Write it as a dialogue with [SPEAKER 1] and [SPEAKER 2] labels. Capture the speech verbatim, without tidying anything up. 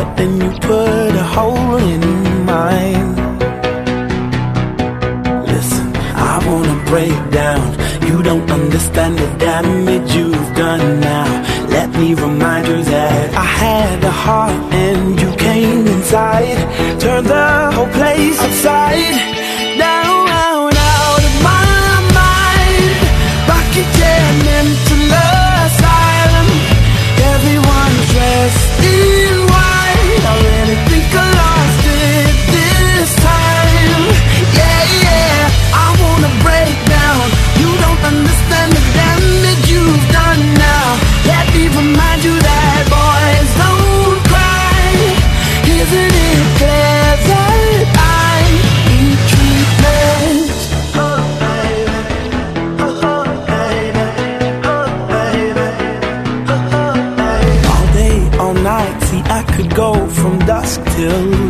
[SPEAKER 1] then you put a hole in mine. Listen, I wanna break down. You don't understand the damage you've done now. Let me remind you that I had a heart and you came inside, turned the whole place upside down, out of my mind. Rocketeer, mental asylum. Everyone's dressed in white. I really think I lost it this time. Yeah, yeah, I wanna break down. You don't understand the damage you've done now. Let me remind you that boys don't cry. Isn't it clear that I need treatment? Oh, baby. Oh, baby. Oh, baby. Oh, baby. All day, all night, see I could go from dusk till